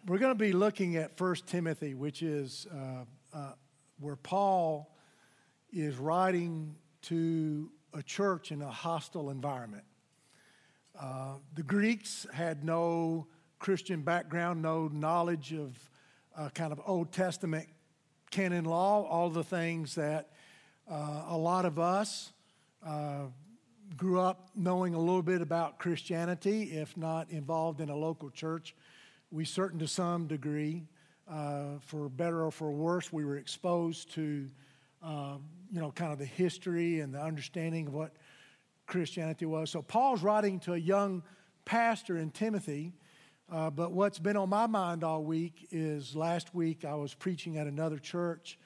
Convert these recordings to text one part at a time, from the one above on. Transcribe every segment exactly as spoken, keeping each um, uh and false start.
We're going to be looking at First Timothy, which is uh, uh, where Paul is writing to a church in a hostile environment. Uh, the Greeks had no Christian background, no knowledge of uh, kind of Old Testament canon law, all the things that uh, a lot of us uh, grew up knowing a little bit about Christianity, if not involved in a local church. We certain to some degree, uh, for better or for worse, we were exposed to, uh, you know, kind of the history and the understanding of what Christianity was. So Paul's writing to a young pastor in Timothy, uh, but what's been on my mind all week is last week I was preaching at another church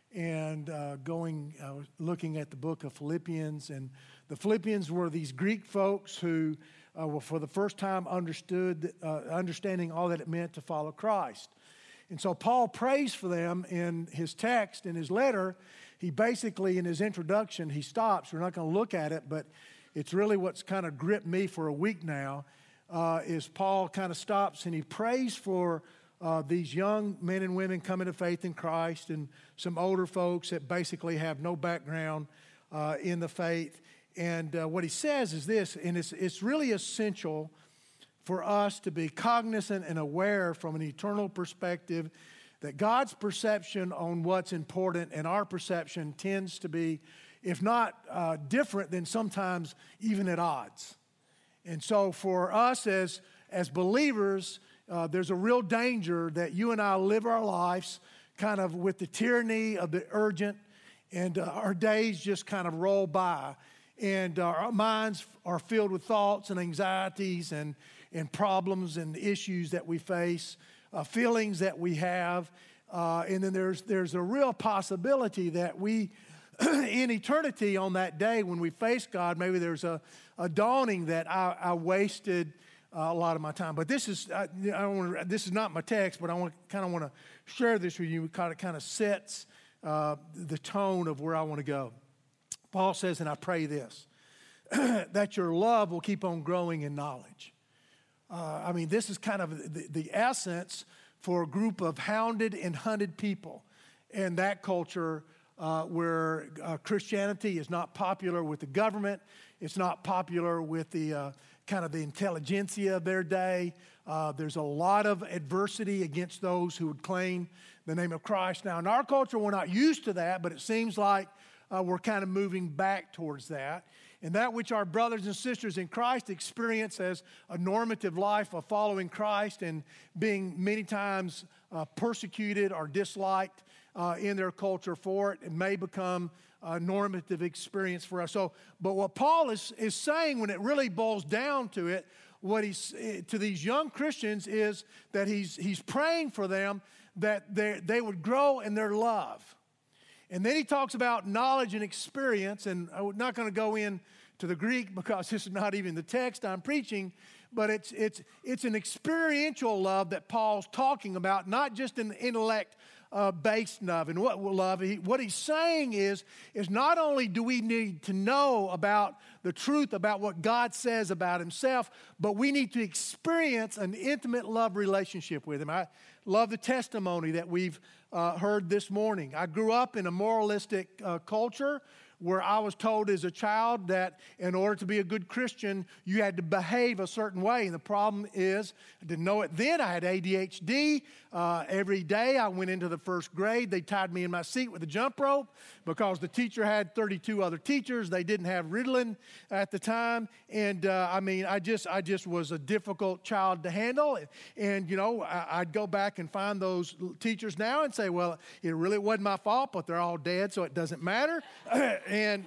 and uh, going, uh, looking at the book of Philippians, and the Philippians were these Greek folks who uh, were for the first time understood, uh, understanding all that it meant to follow Christ. And so Paul prays for them in his text, in his letter. He basically, in his introduction, he stops. We're not going to look at it, but it's really what's kind of gripped me for a week now, uh, is Paul kind of stops and he prays for uh, these young men and women coming to faith in Christ and some older folks that basically have no background uh, in the faith. And uh, what he says is this, and it's, it's really essential for us to be cognizant and aware from an eternal perspective that God's perception on what's important and our perception tends to be, if not uh, different, then sometimes even at odds. And so for us as, as believers, uh, there's a real danger that you and I live our lives kind of with the tyranny of the urgent, and uh, our days just kind of roll by. And uh, our minds are filled with thoughts and anxieties and, and problems and issues that we face, uh, feelings that we have. Uh, and then there's, there's a real possibility that we, in eternity on that day when we face God, maybe there's a, a dawning that I, I wasted uh, a lot of my time. But this is I, I don't want this is not my text, but I want kind of want to share this with you. It kind of kind of sets uh, the tone of where I want to go. Paul says, and I pray this, that your love will keep on growing in knowledge. Uh, I mean, this is kind of the, the essence for a group of hounded and hunted people in that culture uh, where uh, Christianity is not popular with the government. It's not popular with the uh, kind of the intelligentsia of their day. Uh, there's a lot of adversity against those who would claim the name of Christ. Now, in our culture, we're not used to that, but it seems like Uh, we're kind of moving back towards that. And that which our brothers and sisters in Christ experience as a normative life of following Christ and being many times uh, persecuted or disliked uh, in their culture for it, it may become a normative experience for us. So, but what Paul is, is saying when it really boils down to it, what he's to these young Christians is that he's, he's praying for them that they, they would grow in their love. And then he talks about knowledge and experience, and I'm not going to go into the Greek because this is not even the text I'm preaching, but it's it's it's an experiential love that Paul's talking about, not just an intellect-based love. And what love? He, what he's saying is, is not only do we need to know about the truth about what God says about himself, but we need to experience an intimate love relationship with him. I love the testimony that we've uh, heard this morning. I grew up in a moralistic uh, culture where I was told as a child that in order to be a good Christian, you had to behave a certain way. And the problem is, I didn't know it then, I had A D H D. Uh, every day I went into the first grade, they tied me in my seat with a jump rope because the teacher had thirty-two other teachers. They didn't have Ritalin at the time. And uh, I mean, I just I just was a difficult child to handle. And, you know, I, I'd go back and find those teachers now and say, well, it really wasn't my fault, but they're all dead, so it doesn't matter. And,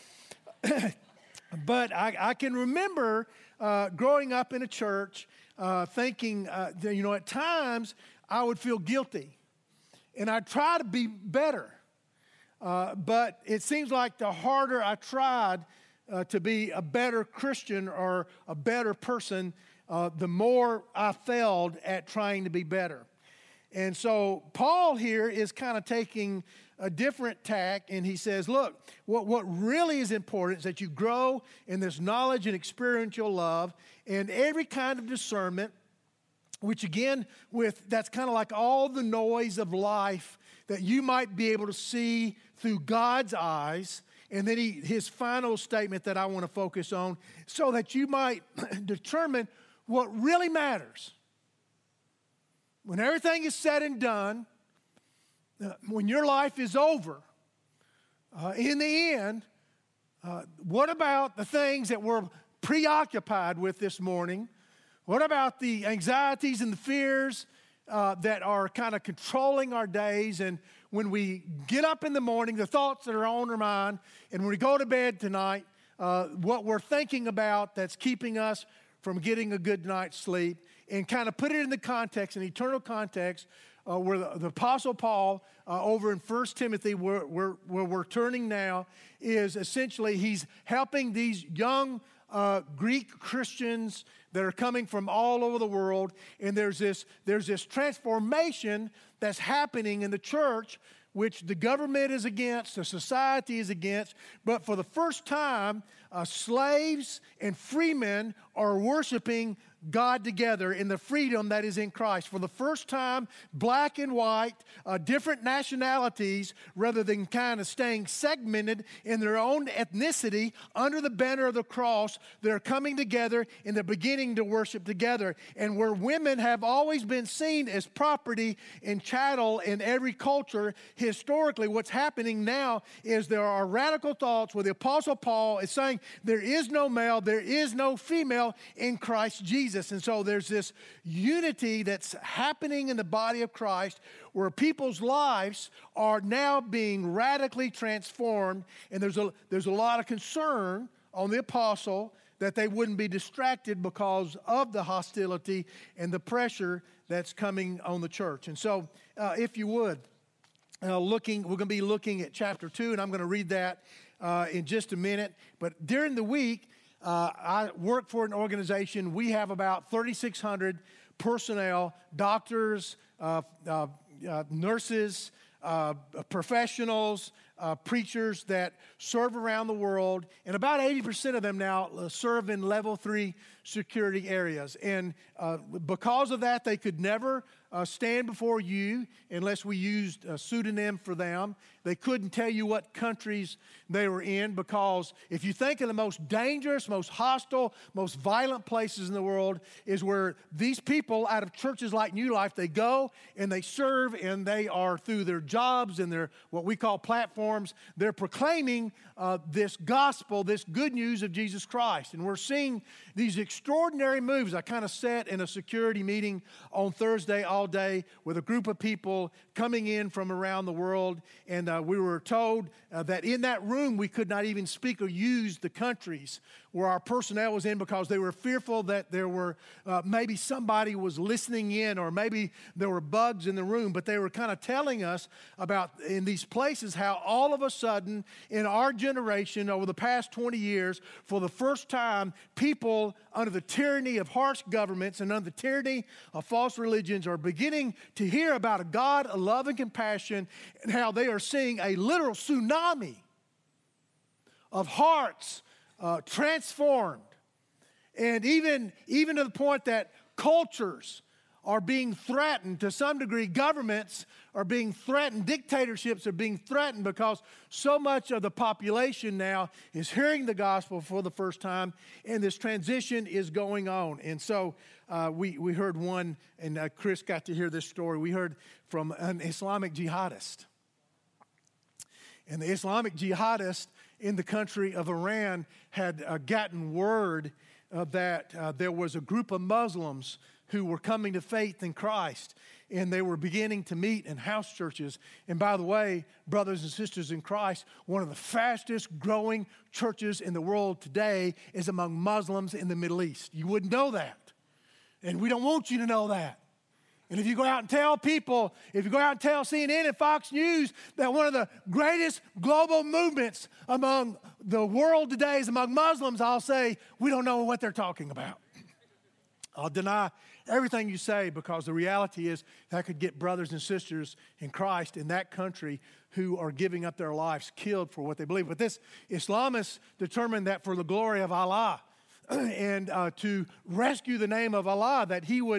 but I, I can remember uh, growing up in a church uh, thinking, uh, that, you know, at times I would feel guilty and I'd try to be better. Uh, but it seems like the harder I tried uh, to be a better Christian or a better person, uh, the more I failed at trying to be better. And so Paul here is kind of taking a different tack, and he says, look, what, what really is important is that you grow in this knowledge and experiential love and every kind of discernment. which again, with that's kind of like all the noise of life that you might be able to see through God's eyes. And then he, his final statement that I want to focus on, so that you might determine what really matters. When everything is said and done, uh, when your life is over, uh, in the end, uh, what about the things that we're preoccupied with this morning? What about the anxieties and the fears uh, that are kind of controlling our days? And when we get up in the morning, the thoughts that are on our mind, and when we go to bed tonight, uh, what we're thinking about that's keeping us from getting a good night's sleep, and kind of put it in the context, an eternal context, uh, where the, the Apostle Paul, uh, over in First Timothy, where, where, where we're turning now, is essentially he's helping these young uh, Greek Christians that are coming from all over the world, and there's this, there's this transformation that's happening in the church, which the government is against, the society is against, but for the first time, uh, slaves and freemen are worshiping God together in the freedom that is in Christ. For the first time, black and white, uh, different nationalities, rather than kind of staying segmented in their own ethnicity under the banner of the cross, they're coming together and they're beginning to worship together. And where women have always been seen as property and chattel in every culture, historically, what's happening now is there are radical thoughts where the Apostle Paul is saying there is no male, there is no female in Christ Jesus. And so there's this unity that's happening in the body of Christ where people's lives are now being radically transformed. And there's a, there's a lot of concern on the apostle that they wouldn't be distracted because of the hostility and the pressure that's coming on the church. And so uh, if you would, uh, looking, we're going to be looking at chapter two, and I'm going to read that uh, in just a minute. But during the week, Uh, I work for an organization. We have about thirty-six hundred personnel, doctors, uh, uh, uh, nurses, uh, professionals, uh, preachers that serve around the world. And about eighty percent of them now serve in level three security areas. And uh, because of that, they could never uh, stand before you unless we used a pseudonym for them. They couldn't tell you what countries they were in, because if you think of the most dangerous, most hostile, most violent places in the world is where these people out of churches like New Life, they go and they serve, and they are through their jobs and their what we call platforms, they're proclaiming uh, this gospel, this good news of Jesus Christ. And we're seeing these extraordinary moves. I kind of sat in a security meeting on Thursday all day with a group of people coming in from around the world, and uh, we were told uh, that in that room we could not even speak or use the countries where our personnel was in, because they were fearful that there were uh, maybe somebody was listening in, or maybe there were bugs in the room. But they were kind of telling us about in these places how all of a sudden in our generation over the past twenty years, for the first time, people under the tyranny of harsh governments and under the tyranny of false religions are beginning to hear about a God of love and compassion, and how they are seeing a literal tsunami of hearts uh, transformed. And even, even to the point that cultures are being threatened to some degree. Governments are being threatened. Dictatorships are being threatened because so much of the population now is hearing the gospel for the first time, and this transition is going on. And so uh, we, we heard one, and uh, Chris got to hear this story. We heard from an Islamic jihadist. And the Islamic jihadist in the country of Iran had uh, gotten word uh, that uh, there was a group of Muslims who were coming to faith in Christ, and they were beginning to meet in house churches. And by the way, brothers and sisters in Christ, one of the fastest growing churches in the world today is among Muslims in the Middle East. You wouldn't know that, and we don't want you to know that. And if you go out and tell people, if you go out and tell C N N and Fox News that one of the greatest global movements among the world today is among Muslims, I'll say, we don't know what they're talking about. I'll deny everything you say, because the reality is that could get brothers and sisters in Christ in that country who are giving up their lives killed for what they believe. But this Islamist determined that for the glory of Allah and uh, to rescue the name of Allah, that he would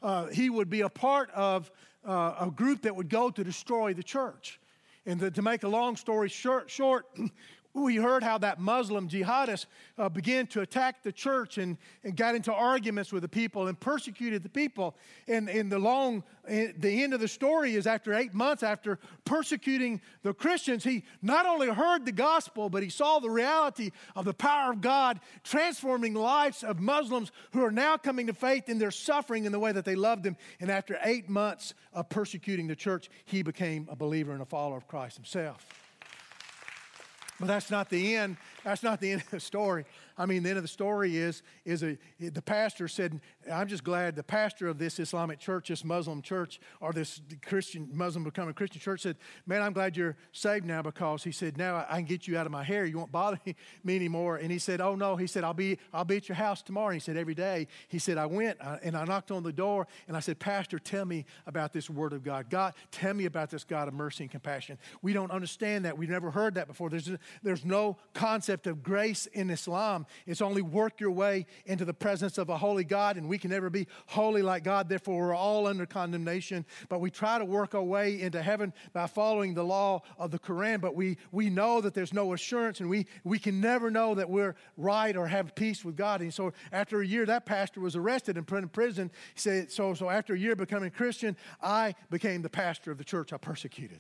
uh, he would be a part of uh, a group that would go to destroy the church. And the, to make a long story short, short we heard how that Muslim jihadist uh, began to attack the church and, and got into arguments with the people and persecuted the people. And in the long, in the end of the story is after eight months after persecuting the Christians, he not only heard the gospel, but he saw the reality of the power of God transforming lives of Muslims who are now coming to faith in their suffering in the way that they loved him. And after eight months of persecuting the church, he became a believer and a follower of Christ himself. But that's not the end. That's not the end of the story. I mean, the end of the story is, is a, the pastor said, I'm just glad the pastor of this Islamic church, this Muslim church, or this Christian, Muslim becoming Christian church said, man, I'm glad you're saved now, because he said, now I can get you out of my hair. You won't bother me anymore. And he said, oh no, he said, I'll be, I'll be at your house tomorrow. And he said, every day. He said, I went uh, and I knocked on the door and I said, Pastor, tell me about this word of God. God, tell me about this God of mercy and compassion. We don't understand that. We've never heard that before. There's, there's no concept of grace in Islam. It's only work your way into the presence of a holy God, and we can never be holy like God. Therefore, we're all under condemnation. But we try to work our way into heaven by following the law of the Quran. But we we know that there's no assurance, and we we can never know that we're right or have peace with God. And so, after a year, that pastor was arrested and put in prison. He said, so so after a year becoming a Christian, I became the pastor of the church I persecuted.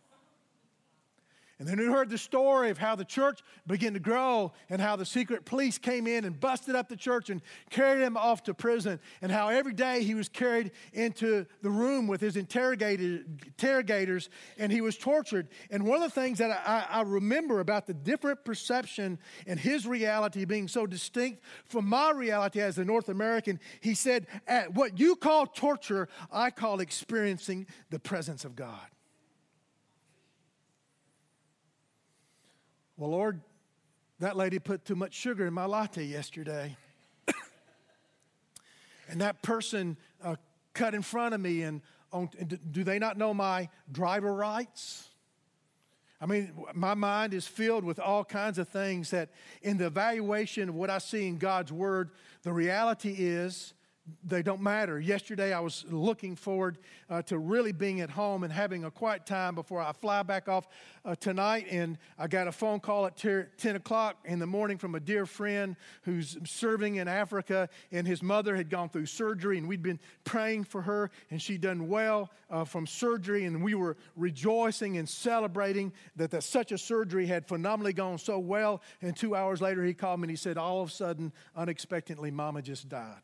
And then we heard the story of how the church began to grow and how the secret police came in and busted up the church and carried him off to prison, and how every day he was carried into the room with his interrogators and he was tortured. And one of the things that I, I remember about the different perception and his reality being so distinct from my reality as a North American, he said, at what you call torture, I call experiencing the presence of God. Well, Lord, that lady put too much sugar in my latte yesterday. And that person uh, cut in front of me, and on, do they not know my driver rights? I mean, my mind is filled with all kinds of things that in the evaluation of what I see in God's Word, the reality is they don't matter. Yesterday, I was looking forward uh, to really being at home and having a quiet time before I fly back off uh, tonight. And I got a phone call at ten o'clock in the morning from a dear friend who's serving in Africa, and his mother had gone through surgery, and we'd been praying for her, and she'd done well uh, from surgery, and we were rejoicing and celebrating that, that such a surgery had phenomenally gone so well. And two hours later, he called me and he said, all of a sudden, unexpectedly, Mama just died.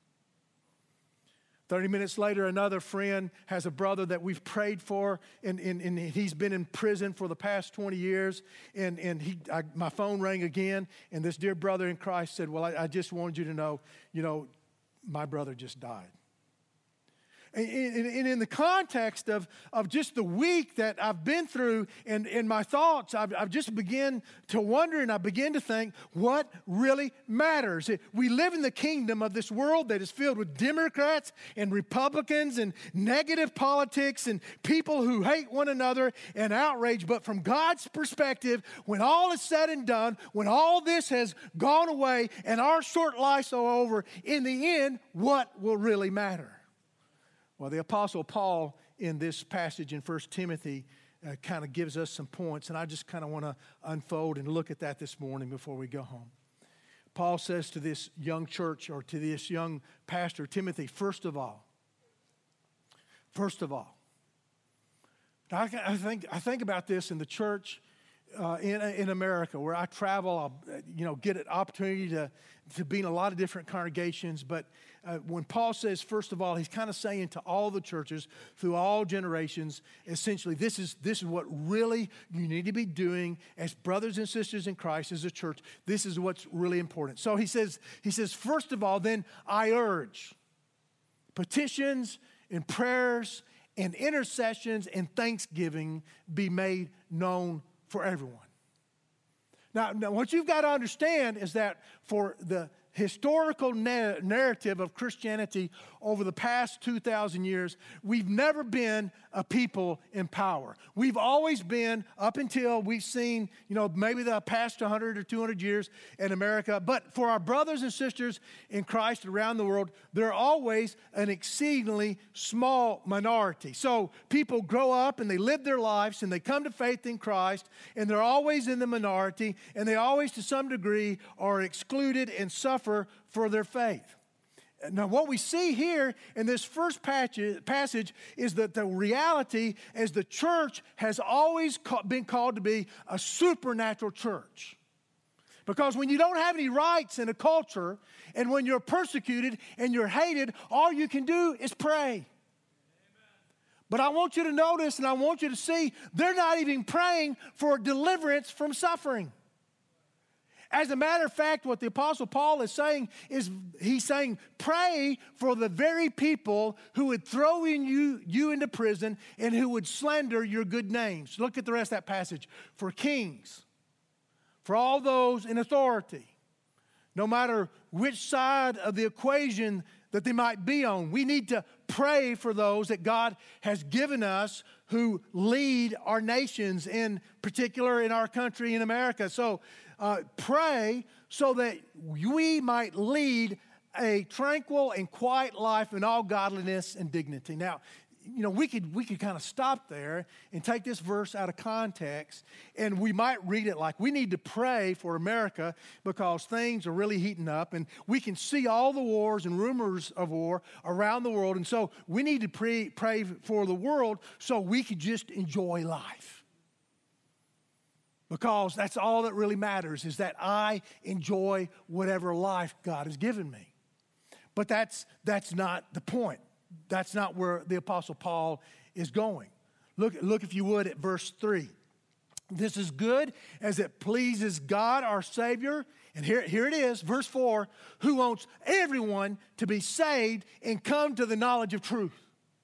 thirty minutes later, another friend has a brother that we've prayed for, and, and, and he's been in prison for the past twenty years. And, and he, I, my phone rang again, and this dear brother in Christ said, well, I, I just wanted you to know, you know, my brother just died. And, and in the context of, of just the week that I've been through, and in my thoughts, I've, I've just begun to wonder, and I begin to think, what really matters? We live in the kingdom of this world that is filled with Democrats and Republicans and negative politics and people who hate one another and outrage. But from God's perspective, when all is said and done, when all this has gone away and our short lives are over, in the end, what will really matter? Well, the Apostle Paul in this passage in First Timothy uh, kind of gives us some points, and I just kind of want to unfold and look at that this morning before we go home. Paul says to this young church, or to this young pastor, Timothy, first of all, first of all, I, I think I think about this in the church uh, in in America, where I travel. I'll you know get an opportunity to to be in a lot of different congregations, but Uh, when Paul says, first of all, he's kind of saying to all the churches through all generations, essentially, this is this is what really you need to be doing as brothers and sisters in Christ, as a church. This is what's really important. So he says, he says, first of all, then I urge petitions and prayers and intercessions and thanksgiving be made known for everyone. Now, now what you've got to understand is that for the historical na- narrative of Christianity over the past two thousand years, we've never been a people in power. We've always been, up until we've seen, you know, maybe the past one hundred or two hundred years in America. But for our brothers and sisters in Christ around the world, they're always an exceedingly small minority. So people grow up and they live their lives and they come to faith in Christ, and they're always in the minority, and they always, to some degree, are excluded and suffer for their faith. Now, what we see here in this first passage is that the reality is the church has always been called to be a supernatural church. Because when you don't have any rights in a culture, and when you're persecuted and you're hated, all you can do is pray. But I want you to notice, and I want you to see, they're not even praying for deliverance from suffering. As a matter of fact, what the Apostle Paul is saying is he's saying, pray for the very people who would throw in you, you into prison and who would slander your good names. Look at the rest of that passage. For kings, for all those in authority, no matter which side of the equation that they might be on, we need to pray for those that God has given us who lead our nations, in particular in our country, in America. So uh, pray so that we might lead a tranquil and quiet life in all godliness and dignity. Now, you know, we could we could kind of stop there and take this verse out of context, and we might read it like we need to pray for America because things are really heating up, and we can see all the wars and rumors of war around the world, and so we need to pray, pray for the world so we could just enjoy life. Because that's all that really matters, is that I enjoy whatever life God has given me. But that's that's not the point. That's not where the Apostle Paul is going. Look, look, if you would, at verse three. This is good as it pleases God, our Savior. And here, here it is, verse four, who wants everyone to be saved and come to the knowledge of truth.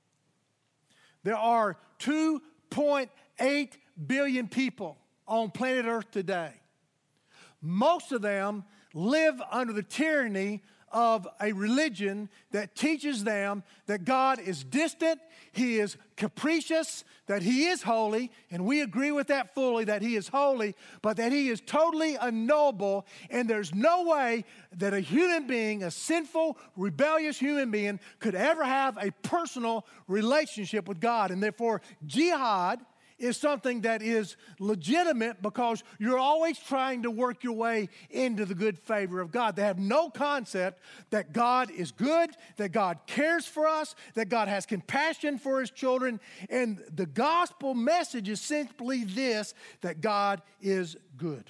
There are two point eight billion people on planet Earth today. Most of them live under the tyranny of a religion that teaches them that God is distant, He is capricious, that He is holy, and we agree with that fully, that He is holy, but that He is totally unknowable, and there's no way that a human being, a sinful, rebellious human being, could ever have a personal relationship with God. And therefore, jihad is something that is legitimate because you're always trying to work your way into the good favor of God. They have no concept that God is good, that God cares for us, that God has compassion for His children. And the gospel message is simply this, that God is good.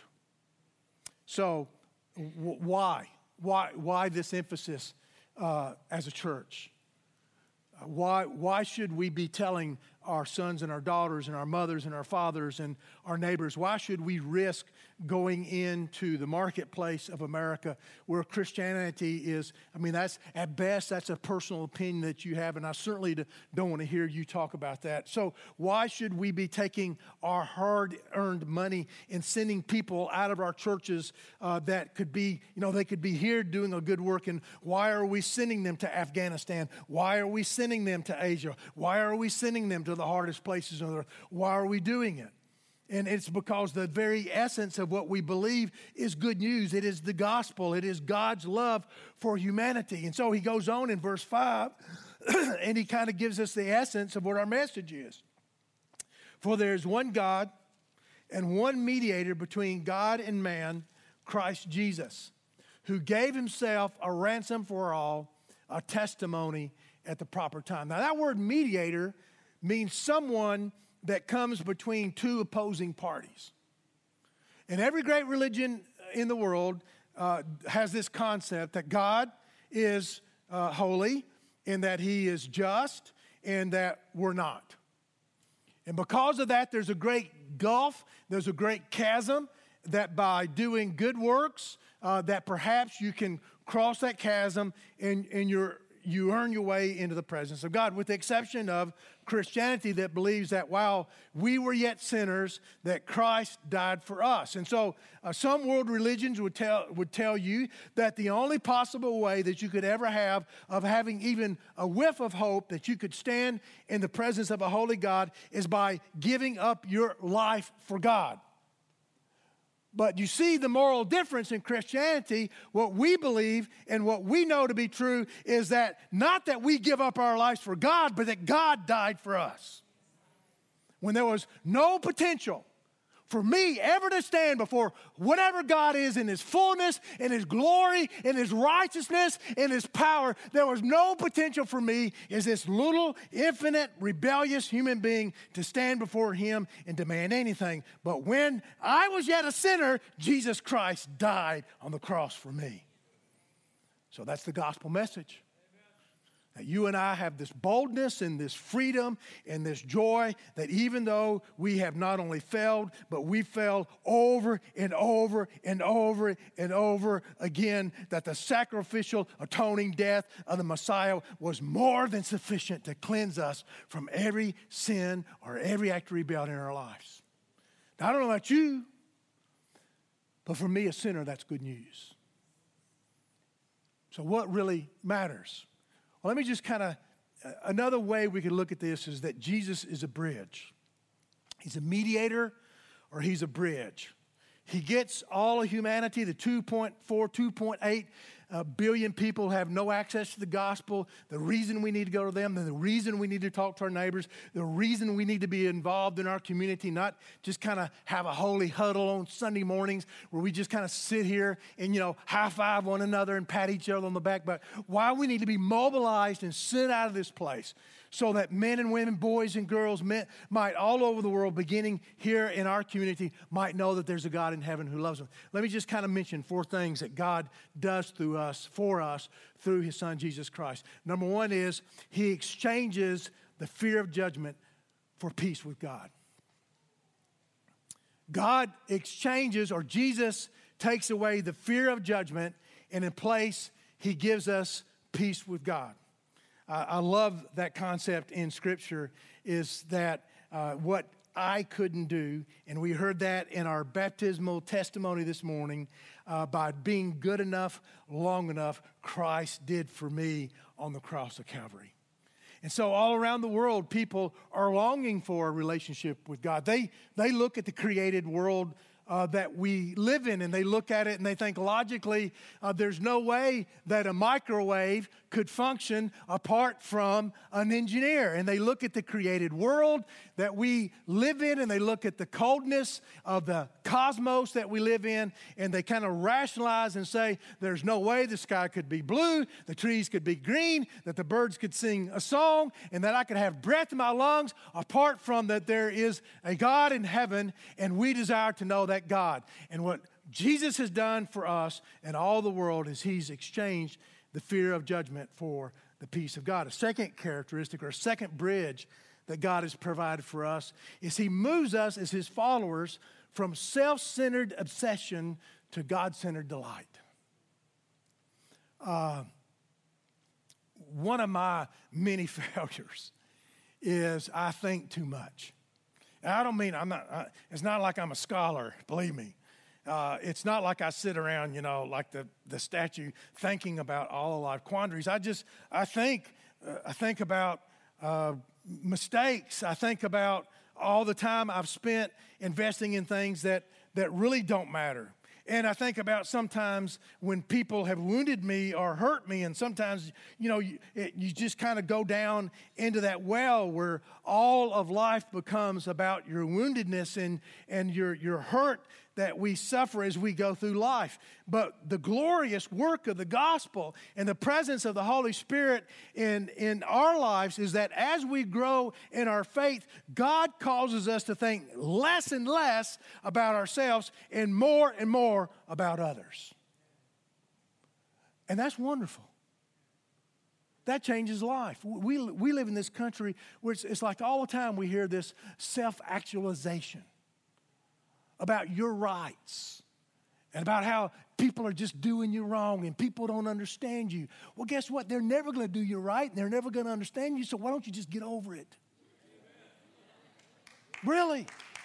So w- why? Why, why this emphasis uh, as a church? Uh, why, why should we be telling our sons and our daughters and our mothers and our fathers and our neighbors, why should we risk going into the marketplace of America where Christianity is, I mean, that's at best, that's a personal opinion that you have, and I certainly don't want to hear you talk about that. So why should we be taking our hard-earned money and sending people out of our churches uh, that could be, you know, they could be here doing a good work, and why are we sending them to Afghanistan? Why are we sending them to Asia? Why are we sending them to the hardest places on earth? Why are we doing it? And it's because the very essence of what we believe is good news. It is the gospel. It is God's love for humanity. And so he goes on in verse five, and he kind of gives us the essence of what our message is. For there is one God and one mediator between God and man, Christ Jesus, who gave himself a ransom for all, a testimony at the proper time. Now that word mediator means someone that comes between two opposing parties. And every great religion in the world uh, has this concept that God is uh, holy and that he is just and that we're not. And because of that, there's a great gulf, there's a great chasm that by doing good works, uh, that perhaps you can cross that chasm and, and you're you earn your way into the presence of God, with the exception of Christianity that believes that while we were yet sinners, that Christ died for us. And so uh, some world religions would tell, would tell you that the only possible way that you could ever have of having even a whiff of hope that you could stand in the presence of a holy God is by giving up your life for God. But you see the moral difference in Christianity. What we believe and what we know to be true is that not that we give up our lives for God, but that God died for us. When there was no potential for me ever to stand before whatever God is in His fullness, in His glory, in His righteousness, in His power, there was no potential for me as this little, infinite, rebellious human being to stand before Him and demand anything. But when I was yet a sinner, Jesus Christ died on the cross for me. So that's the gospel message. That you and I have this boldness and this freedom and this joy that even though we have not only failed, but we failed over and over and over and over again, that the sacrificial atoning death of the Messiah was more than sufficient to cleanse us from every sin or every act of rebellion in our lives. Now, I don't know about you, but for me, a sinner, that's good news. So what really matters? Well, let me just kind of, uh, another way we could look at this is that Jesus is a bridge. He's a mediator or He's a bridge. He gets all of humanity, the two point four, two point eight uh, billion people have no access to the gospel. The reason we need to go to them, the reason we need to talk to our neighbors, the reason we need to be involved in our community, not just kind of have a holy huddle on Sunday mornings where we just kind of sit here and, you know, high five one another and pat each other on the back, but why we need to be mobilized and sent out of this place so that men and women, boys and girls men, might all over the world, beginning here in our community, might know that there's a God in heaven who loves them. Let me just kind of mention four things that God does through us, for us, through His Son, Jesus Christ. Number one is He exchanges the fear of judgment for peace with God. God exchanges, or Jesus takes away the fear of judgment, and in place, He gives us peace with God. I love that concept in Scripture, is that uh, what I couldn't do, and we heard that in our baptismal testimony this morning, uh, by being good enough, long enough, Christ did for me on the cross of Calvary. And so all around the world, people are longing for a relationship with God. They, they look at the created world Uh, that we live in, and they look at it and they think logically, uh, there's no way that a microwave could function apart from an engineer. And they look at the created world that we live in, and they look at the coldness of the cosmos that we live in, and they kind of rationalize and say, there's no way the sky could be blue, the trees could be green, that the birds could sing a song, and that I could have breath in my lungs apart from that there is a God in heaven, and we desire to know that God. And what Jesus has done for us and all the world is He's exchanged the fear of judgment for the peace of God. A second characteristic, or a second bridge that God has provided for us, is He moves us as His followers from self-centered obsession to God-centered delight. Uh, one of my many failures is I think too much. And I don't mean, I'm not, I, it's not like I'm a scholar, believe me. Uh, it's not like I sit around, you know, like the, the statue thinking about all of life quandaries. I just, I think, uh, I think about uh, mistakes. I think about all the time I've spent investing in things that, that really don't matter. And I think about sometimes when people have wounded me or hurt me, and sometimes, you know, you, it, you just kind of go down into that well where all of life becomes about your woundedness and, and your, your hurt that we suffer as we go through life. But the glorious work of the gospel and the presence of the Holy Spirit in, in our lives is that as we grow in our faith, God causes us to think less and less about ourselves and more and more about others. And that's wonderful. That changes life. We, we live in this country where it's, it's like all the time we hear this self-actualization about your rights and about how people are just doing you wrong and people don't understand you. Well, guess what? They're never going to do you right, and they're never going to understand you, so why don't you just get over it? Amen. Really?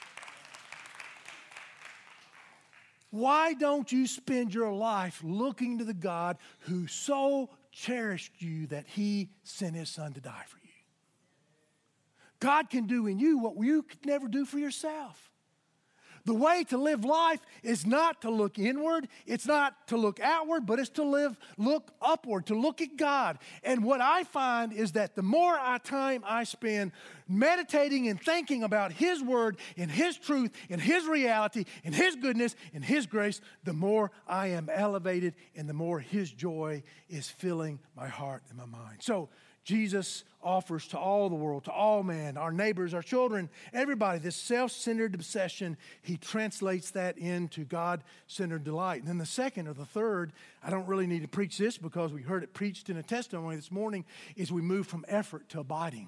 Why don't you spend your life looking to the God who so cherished you that he sent his son to die for you? God can do in you what you could never do for yourself. The way to live life is not to look inward, it's not to look outward, but it's to live, look upward, to look at God. And what I find is that the more I time I spend meditating and thinking about his word and his truth and his reality and his goodness and his grace, the more I am elevated and the more his joy is filling my heart and my mind. So Jesus offers to all the world, to all men, our neighbors, our children, everybody, this self-centered obsession. He translates that into God-centered delight. And then the second or the third, I don't really need to preach this because we heard it preached in a testimony this morning, is we move from effort to abiding.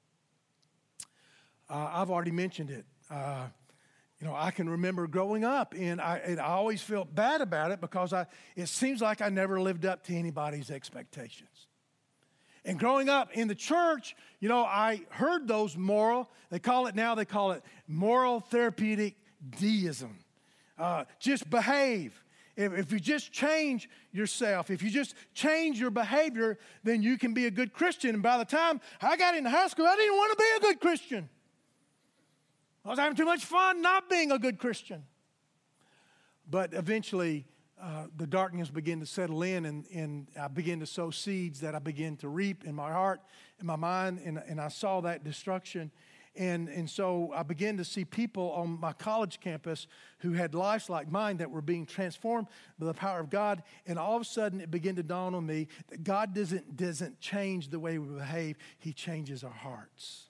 Uh, I've already mentioned it. Uh, you know, I can remember growing up, and I, and I always felt bad about it because I, it seems like I never lived up to anybody's expectations. And growing up in the church, you know, I heard those moral, they call it now, they call it moral therapeutic deism. Uh, just behave. If, if you just change yourself, if you just change your behavior, then you can be a good Christian. And by the time I got into high school, I didn't want to be a good Christian. I was having too much fun not being a good Christian. But eventually, Uh, the darkness began to settle in, and, and I began to sow seeds that I began to reap in my heart, in my mind, and, and I saw that destruction. And, and so I began to see people on my college campus who had lives like mine that were being transformed by the power of God. And all of a sudden, it began to dawn on me that God doesn't, doesn't change the way we behave. He changes our hearts.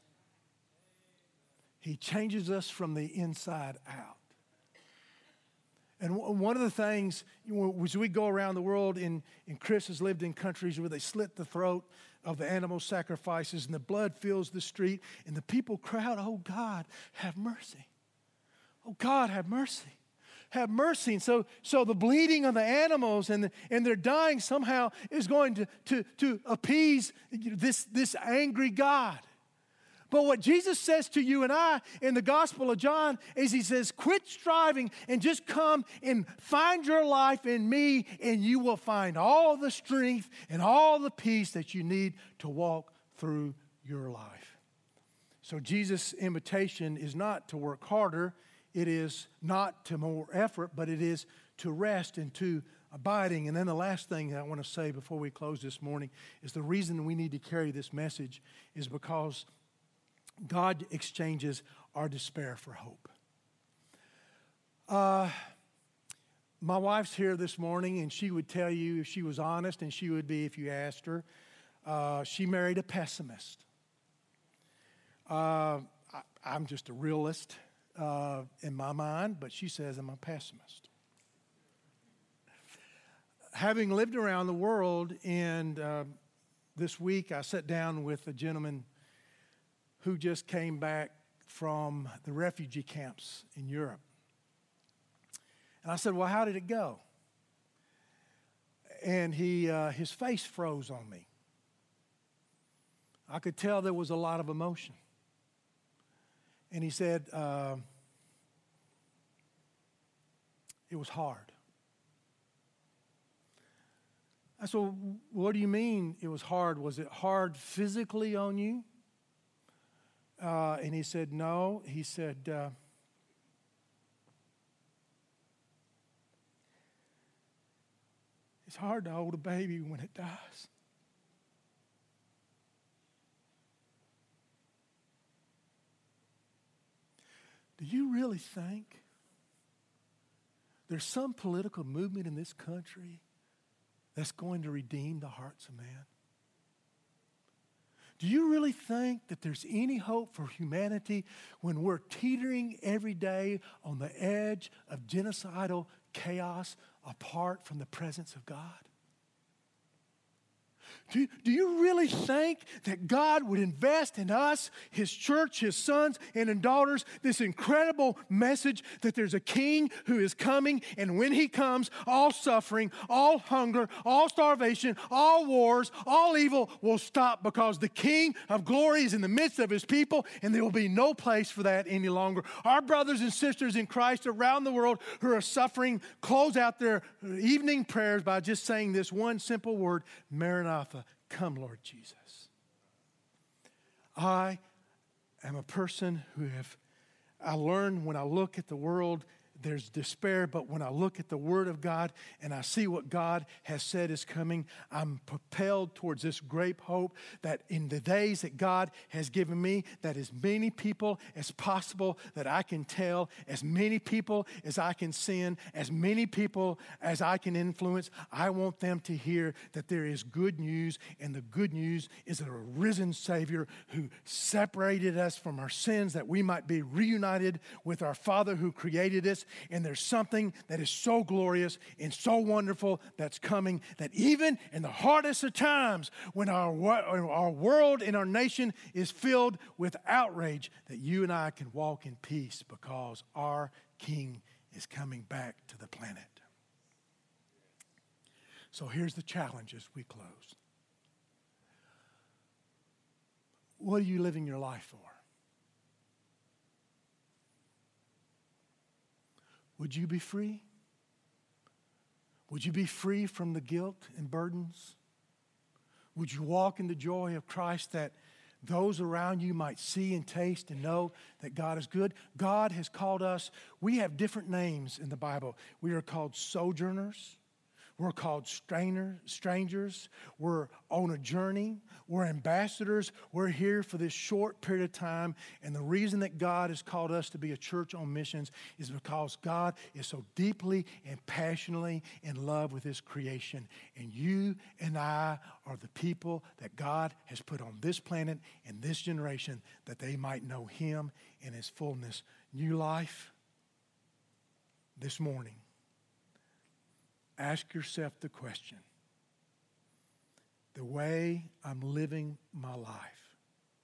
He changes us from the inside out. And one of the things, as we go around the world, and, and Chris has lived in countries where they slit the throat of the animal sacrifices and the blood fills the street and the people cry out, "Oh God, have mercy. Oh God, have mercy. Have mercy." And so, so the bleeding of the animals and, the, and their dying somehow is going to, to, to appease this, this angry God. But what Jesus says to you and I in the Gospel of John is he says, quit striving and just come and find your life in me, and you will find all the strength and all the peace that you need to walk through your life. So Jesus' invitation is not to work harder. It is not to more effort, but it is to rest and to abiding. And then the last thing that I want to say before we close this morning is the reason we need to carry this message is because God exchanges our despair for hope. Uh, my wife's here this morning, and she would tell you, if she was honest, and she would be if you asked her, uh, she married a pessimist. Uh, I, I'm just a realist uh, in my mind, but she says I'm a pessimist. Having lived around the world, and uh, this week I sat down with a gentleman who just came back from the refugee camps in Europe. And I said, "Well, how did it go?" And he, uh, his face froze on me. I could tell there was a lot of emotion. And he said, uh, "It was hard." I said, "Well, what do you mean it was hard? Was it hard physically on you?" Uh, and he said, "No." He said, uh, "It's hard to hold a baby when it dies." Do you really think there's some political movement in this country that's going to redeem the hearts of man? Do you really think that there's any hope for humanity when we're teetering every day on the edge of genocidal chaos apart from the presence of God? Do, do you really think that God would invest in us, His church, His sons and daughters, this incredible message that there's a king who is coming, and when He comes, all suffering, all hunger, all starvation, all wars, all evil will stop because the King of glory is in the midst of His people, and there will be no place for that any longer. Our brothers and sisters in Christ around the world who are suffering close out their evening prayers by just saying this one simple word, Maranatha. Come, Lord Jesus. I am a person who have, I learned when I look at the world, there's despair, but when I look at the Word of God and I see what God has said is coming, I'm propelled towards this great hope that in the days that God has given me, that as many people as possible that I can tell, as many people as I can send, as many people as I can influence, I want them to hear that there is good news, and the good news is a risen Savior who separated us from our sins that we might be reunited with our Father who created us. And there's something that is so glorious and so wonderful that's coming, that even in the hardest of times, when our, our world and our nation is filled with outrage, that you and I can walk in peace because our King is coming back to the planet. So here's the challenge as we close. What are you living your life for? Would you be free? Would you be free from the guilt and burdens? Would you walk in the joy of Christ that those around you might see and taste and know that God is good? God has called us, we have different names in the Bible. We are called sojourners. We're called stranger, strangers. We're on a journey. We're ambassadors. We're here for this short period of time. And the reason that God has called us to be a church on missions is because God is so deeply and passionately in love with His creation. And you and I are the people that God has put on this planet and this generation that they might know Him in His fullness. New life this morning. Ask yourself the question, the way I'm living my life,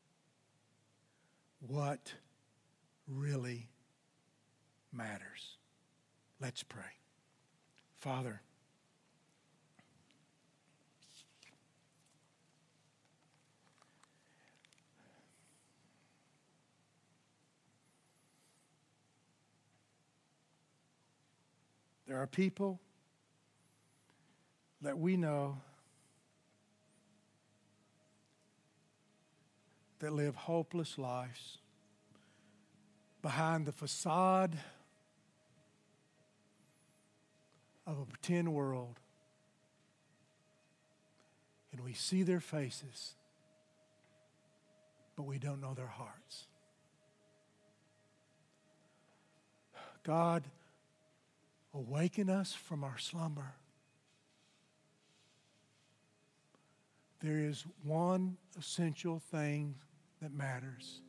what really matters? Let's pray. Father, there are people that we know that live hopeless lives behind the facade of a pretend world. And we see their faces, but we don't know their hearts. God, awaken us from our slumber. There is one essential thing that matters.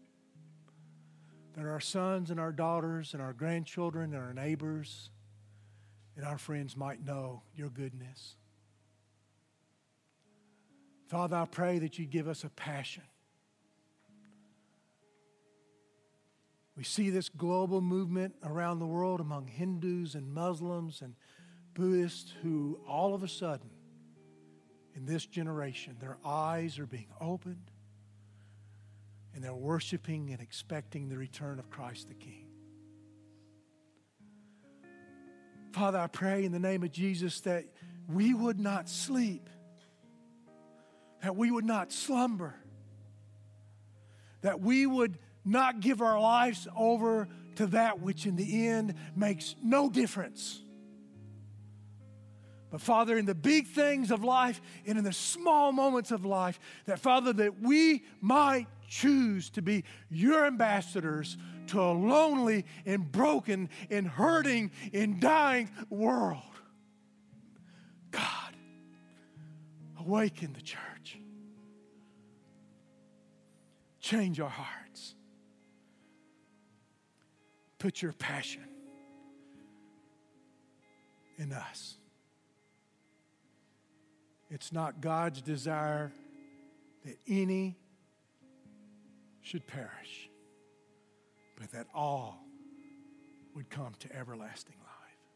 That our sons and our daughters and our grandchildren and our neighbors and our friends might know your goodness. Father, I pray that you give us a passion. We see this global movement around the world among Hindus and Muslims and Buddhists who all of a sudden, in this generation, their eyes are being opened and they're worshiping and expecting the return of Christ the King. Father, I pray in the name of Jesus that we would not sleep, that we would not slumber, that we would not give our lives over to that which in the end makes no difference. But Father, in the big things of life and in the small moments of life, that Father, that we might choose to be your ambassadors to a lonely and broken and hurting and dying world. God, awaken the church. Change our hearts. Put your passion in us. It's not God's desire that any should perish, but that all would come to everlasting life.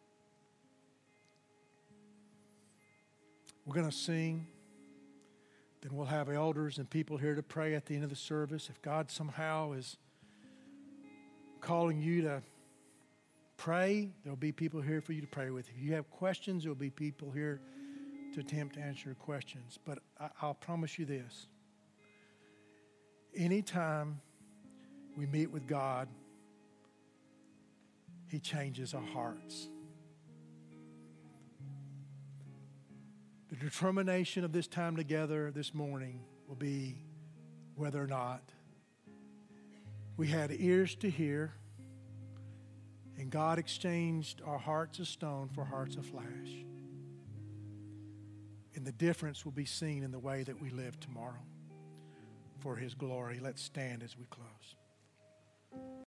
We're going to sing. Then we'll have elders and people here to pray at the end of the service. If God somehow is calling you to pray, there'll be people here for you to pray with. If you have questions, there'll be people here to attempt to answer your questions. But I, I'll promise you this. Anytime we meet with God, He changes our hearts. The determination of this time together this morning will be whether or not we had ears to hear and God exchanged our hearts of stone for hearts of flesh. And the difference will be seen in the way that we live tomorrow for His glory. Let's stand as we close.